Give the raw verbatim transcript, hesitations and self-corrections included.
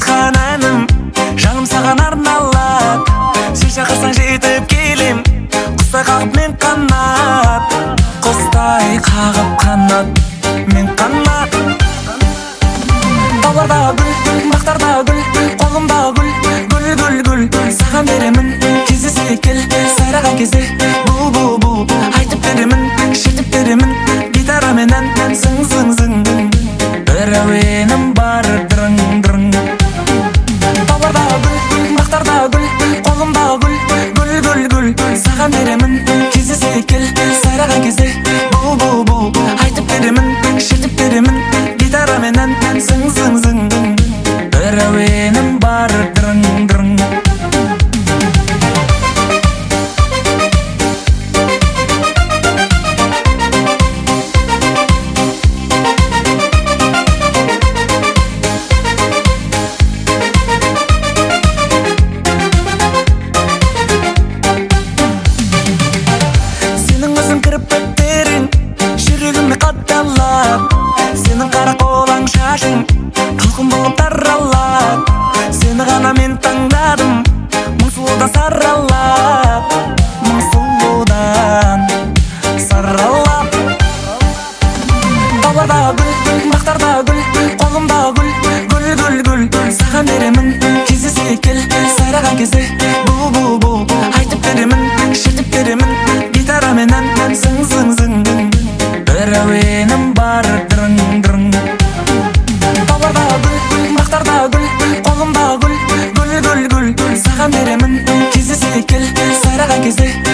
айтқан әнім жаным саған арналады. Сен шақырсаң жетіп келем, құстай қағып мен қанат, құстай қағып қанат мен қанат. Тауларда гүл, бақтарда гүл, қолымда гүл, гүл, гүл, гүл. Саған беремін, кездесе кел, сайраған кезде бұл, бұл, бұл. Айтып беремін, шертіп беремін, гитарамен ән, зың, зың, зың. Бір әуенім бар, дырың, дырың. Тауларда гүл, бақтарда гүл, қолымда гүл, гүл, гүл, гүл. Саған беремін, кездесе кел, сайраған кезде бұл, бұл, бұл. Айтып беремін, шертіп беремін, гитарамен ән, зың, зың, зың. Бір әуенім бар, дырың, дырың. Сенің өзің кірпіктерің жүрегіме қатталады. Сенің қара қолаң шашың қалқым болып таралады. Сені ғана мен таңдадым, мың сұлудан саралап, мың сұлудан саралап. Тауларда гүл, бақтарда гүл, қолымда гүл, гүл, гүл, гүл. Саған беремін, кездесе кел, сайраған кезде бұл, бұл, бұл. Айтып беремін, шертіп беремін, гитарамен ән, зың, зың, зың. Бір әуенім бар, дырың, дырың. Тауларда гүл, бақтарда гүл, қолымда гүл, гүл, гүл, гүл. Саған беремін, кездесе кел, сайраған кезде